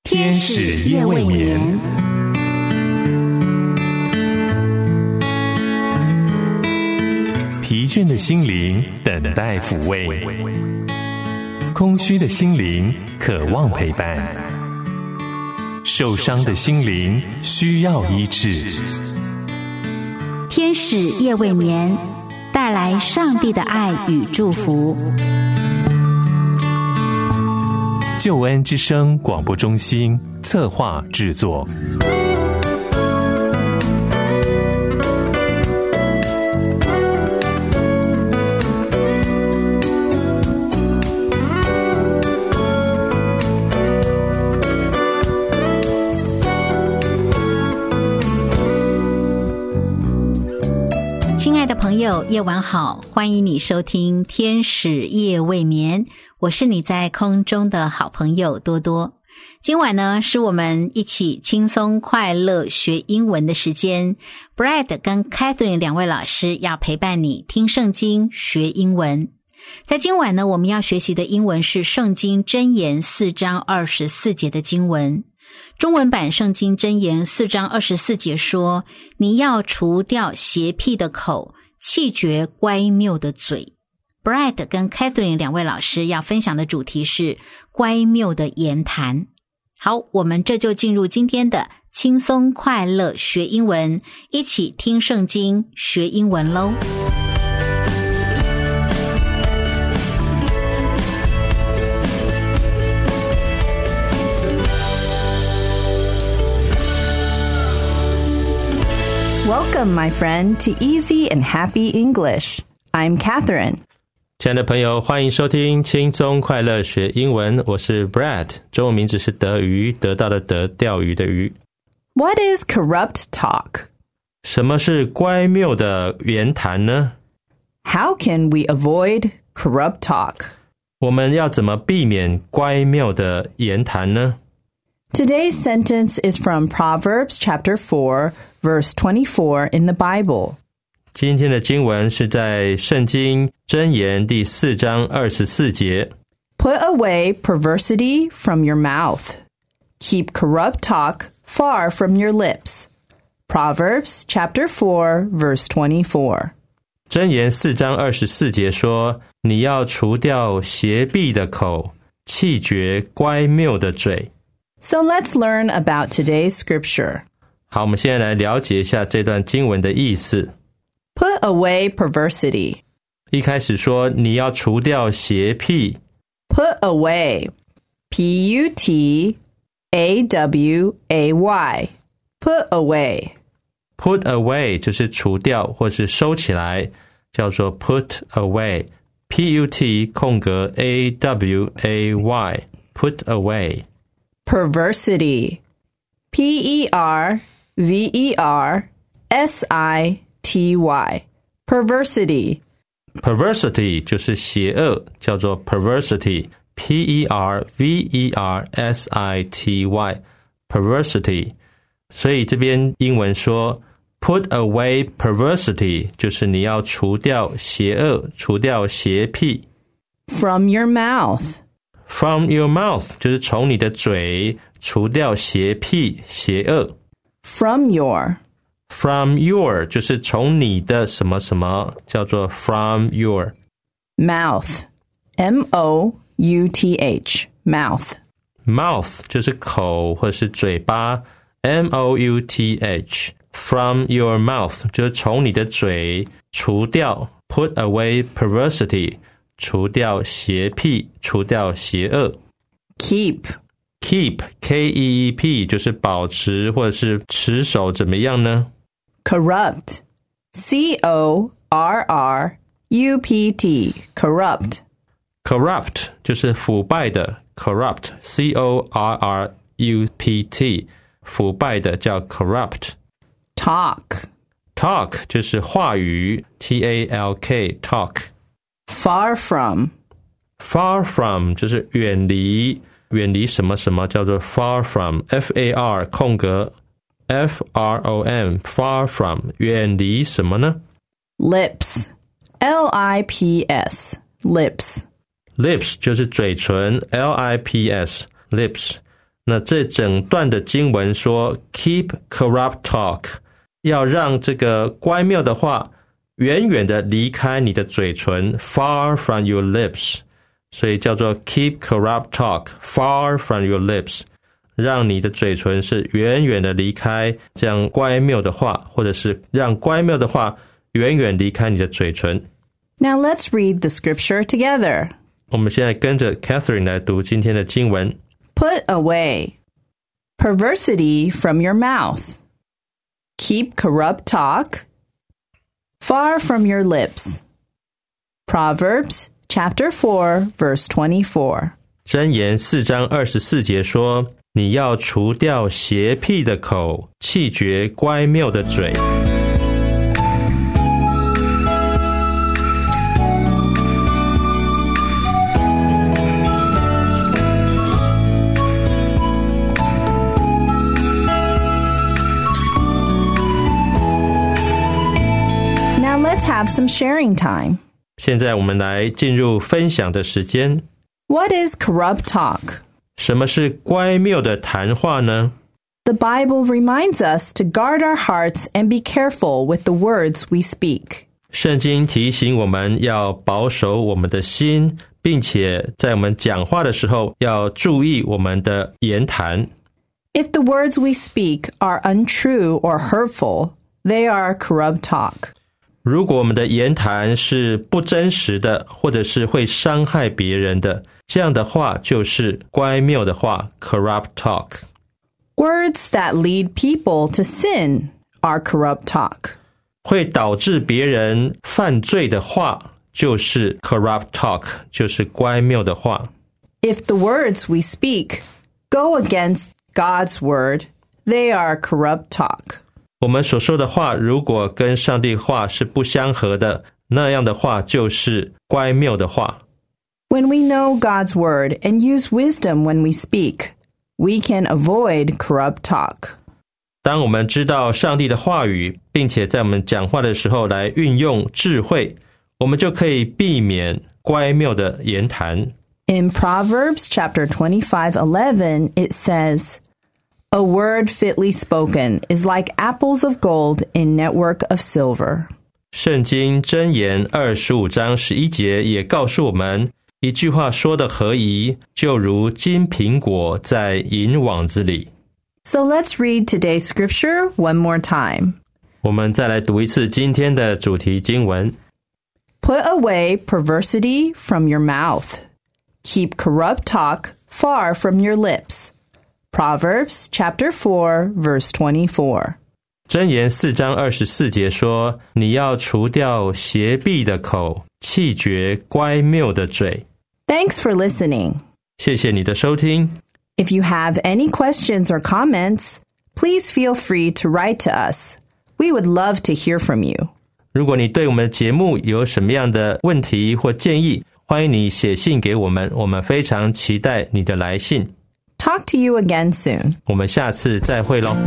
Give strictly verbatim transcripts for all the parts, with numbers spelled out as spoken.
天使夜未眠，疲倦的心灵等待抚慰，空虚的心灵渴望陪伴，受伤的心灵需要医治。 天使夜未眠，带来上帝的爱与祝福。 救恩之声广播中心策划制作。 亲爱的朋友，夜晚好，欢迎你收听天使夜未眠，我是你在空中的好朋友多多。今晚呢，是我们一起轻松快乐学英文的时间。Brad 跟 Catherine 两位老师要陪伴你听圣经学英文。在今晚呢，我们要学习的英文是圣经箴言四章二十四节的经文。中文版圣经箴言四章二十四节说，你要除掉邪僻的口，弃绝乖谬的嘴。Brad 跟 Catherine 两位老师要分享的主题是乖谬的言谈。好，我们这就进入今天的轻松快乐学英文，一起听圣经学英文咯。 Welcome, my friend, to Easy and Happy English. I'm Catherine. 亲爱的朋友，欢迎收听轻松快乐学英文，我是 Brad， 中文名字是德鱼，得到的得，钓鱼的鱼。 What is corrupt talk? 什么是乖谬的言谈呢？ How can we avoid corrupt talk? 我们要怎么避免乖谬的言谈呢？ Today's sentence is from Proverbs chapter four, verse twenty-four in the Bible. 今天的经文是在圣经箴言第四章二十四节。 Put away perversity from your mouth. Keep corrupt talk far from your lips. Proverbs chapter four, verse twenty-four. 箴言四章二十四节说，你要除掉邪僻的口，弃绝乖谬的嘴。 So let's learn about today's scripture. 好，我们现在来了解一下这段经文的意思。 Put away perversity. 一开始说你要除掉邪僻。 Put away. P U T A W A Y. Put away. Put away 就是除掉或是收起来，叫做 put away. P U T 空格 A W A Y. Put away. Perversity. P E R V E R S I T Y. Perversity. Perversity 就是邪恶，叫做 perversity. P E R V E R S I T Y. Perversity. 所以这边英文说 put away perversity 就是你要除掉邪恶，除掉邪僻。 From your mouth. From your mouth 就是从你的嘴除掉邪僻、邪恶。 From your. From your 就是从你的什么什么，叫做 from your. Mouth. M O U T H. Mouth. Mouth 就是口或是嘴巴。M O U T H. From your mouth 就是从你的嘴除掉。Put away perversity 除掉邪僻，除掉邪恶。 Keep. Keep, K E E P 就是保持或者是持守，怎么样呢？ Corrupt. C O R R U P T. Corrupt. Corrupt 就是腐败的 corrupt, C O R R U P T. 腐败的叫 corrupt. Talk. Talk 就是话语 T A L K, talk. Far from. Far from 就是远离，远离什么什么叫做 far from, F A R 空格 F R O M, far from 远离什么呢？ Lips. L I P S. Lips. Lips 就是嘴唇 L I P S, lips. 那这整段的经文说 keep corrupt talk， 要让这个乖谬的话远远的离开你的嘴唇 far from your lips， 所以叫做 keep corrupt talk far from your lips， 让你的嘴唇是远远的离开这样乖谬的话，或者是让乖谬的话远远离开你的嘴唇。 Now let's read the scripture together. 我们现在跟着 Catherine 来读今天的经文。 Put away perversity from your mouth. Keep corrupt talk far from your lips. Proverbs chapter four, verse twenty-four. 箴言四章二十四节说，你要除掉邪僻的口，弃绝乖谬的嘴。 Let's have some sharing time. 现在我们来进入分享的时间。 What is corrupt talk? 什么是乖谬的谈话呢？ The Bible reminds us to guard our hearts and be careful with the words we speak. 圣经提醒我们要保守我们的心，并且在我们讲话的时候要注意我们的言谈。 If the words we speak are untrue or hurtful, they are corrupt talk. 如果我们的言谈是不真实的，或者是会伤害别人的，这样的话就是乖谬的话 corrupt talk。 Words that lead people to sin are corrupt talk. 会导致别人犯罪的话就是 corrupt talk， 就是乖谬的话。 If the words we speak go against God's word, they are corrupt talk. 我们所说的话如果跟上帝话是不相合的，那样的话就是乖谬的话。 When we know God's word and use wisdom when we speak, we can avoid corrupt talk. 当我们知道上帝的话语，并且在我们讲话的时候来运用智慧，我们就可以避免乖谬的言谈。 In Proverbs chapter twenty-five eleven, it says,A word fitly spoken is like apples of gold in network of silver. 圣经箴言二十五章十一节也告诉我们，一句话说得合宜，就如金苹果在银网子里。 So let's read today's scripture one more time. 我们再来读一次今天的主题经文。 Put away perversity from your mouth. Keep corrupt talk far from your lips.Proverbs chapter four, verse twenty-four. 箴言四章二十四节说，你要除掉邪僻的口，弃绝乖谬的嘴。 Thanks for listening. 谢谢你的收听。 If you have any questions or comments, please feel free to write to us. We would love to hear from you. 如果你对我们的节目有什么样的问题或建议，欢迎你写信给我们，我们非常期待你的来信。 Talk to you again soon. 我们下次再会咯。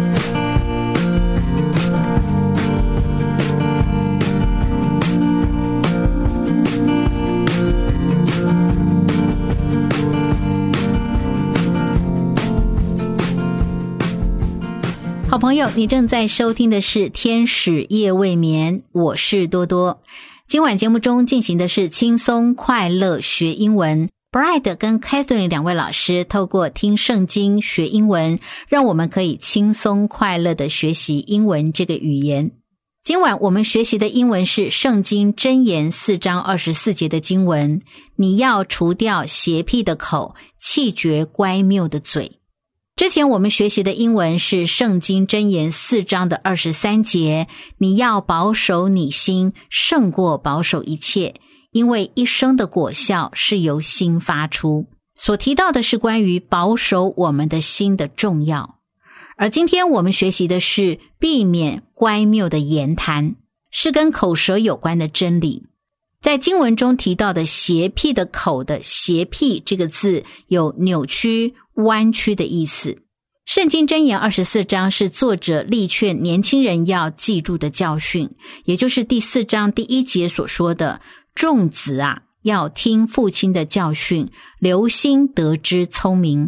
好朋友，你正在收听的是天使夜未眠，我是多多。今晚节目中进行的是轻松快乐学英文。Bride 跟 Catherine 两位老师透过听圣经学英文，让我们可以轻松快乐的学习英文这个语言。今晚我们学习的英文是圣经箴言四章二十四节的经文，你要除掉邪僻的口，弃绝乖谬的嘴。之前我们学习的英文是圣经箴言四章的二十三节，你要保守你心，胜过保守一切，因为一生的果效是由心发出。所提到的是关于保守我们的心的重要。而今天我们学习的是避免乖谬的言谈，是跟口舌有关的真理。在经文中提到的邪僻的口的邪僻这个字有扭曲弯曲的意思。圣经箴言二十四章是作者力劝年轻人要记住的教训，也就是第四章第一节所说的，众子啊，要听父亲的教训，留心得知聪明。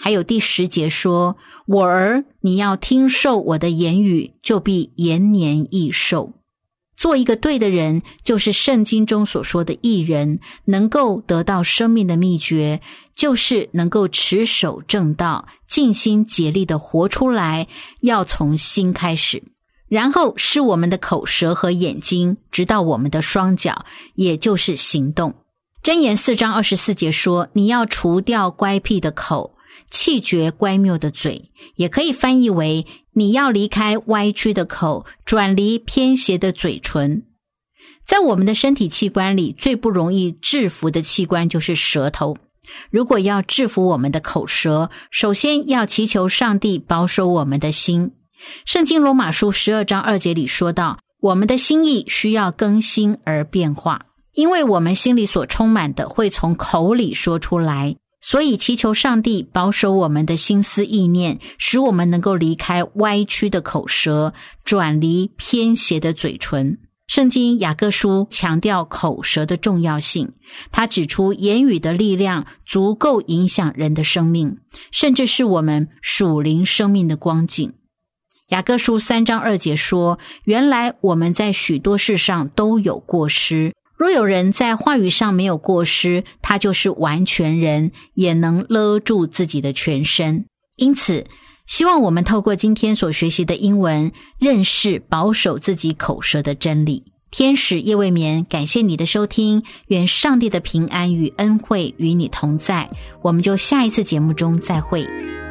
还有第十节说，我儿，你要听受我的言语，就必延年益寿。做一个对的人，就是圣经中所说的义人，能够得到生命的秘诀，就是能够持守正道，尽心竭力的活出来，要从心开始。然后是我们的口舌和眼睛，直到我们的双脚，也就是行动。箴言四章二十四节说，你要除掉乖僻的口，弃绝乖谬的嘴，也可以翻译为你要离开歪曲的口，转离偏斜的嘴唇。在我们的身体器官里，最不容易制服的器官就是舌头。如果要制服我们的口舌，首先要祈求上帝保守我们的心。圣经罗马书十二章二节里说到，我们的心意需要更新而变化，因为我们心里所充满的会从口里说出来，所以祈求上帝保守我们的心思意念，使我们能够离开歪曲的口舌，转离偏斜的嘴唇。圣经雅各书强调口舌的重要性，他指出言语的力量足够影响人的生命，甚至是我们属灵生命的光景。雅各书三章二节说，原来我们在许多事上都有过失，若有人在话语上没有过失，他就是完全人，也能勒住自己的全身。因此希望我们透过今天所学习的英文，认识保守自己口舌的真理。天使夜未眠，感谢你的收听，愿上帝的平安与恩惠与你同在，我们就下一次节目中再会。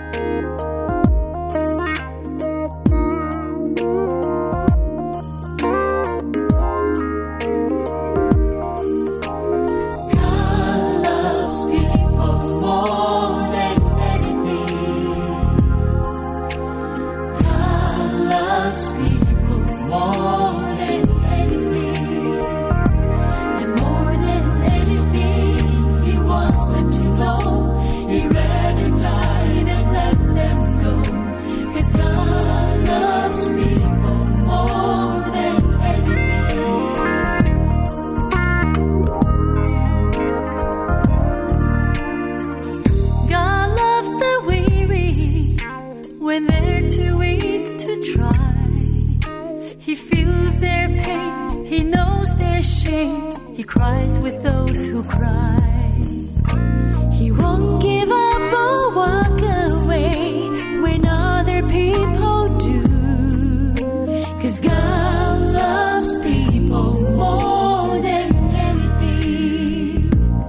He cries with those who cry. He won't give up or walk away when other people do. 'Cause God loves people more than anything.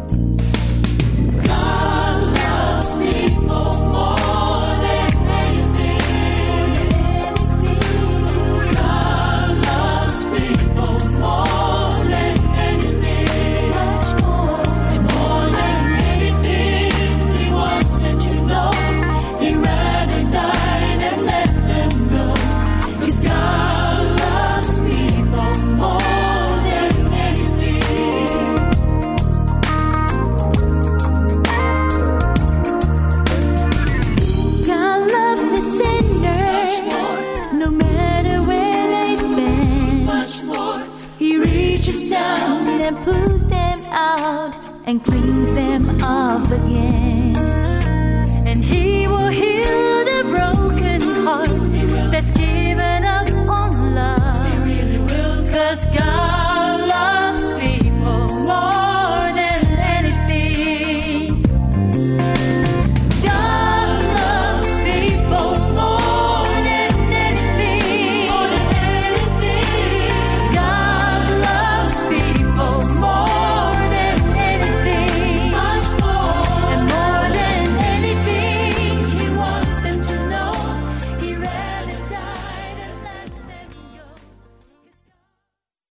God loves people more than anything. God loves people more than anything.Much more and more than anything. He wants that you know He'd rather die than let them go. 'Cause God loves people more than anything. God loves the sinner no matter where they've been. Much more. He reaches down and pulls them out and cleans them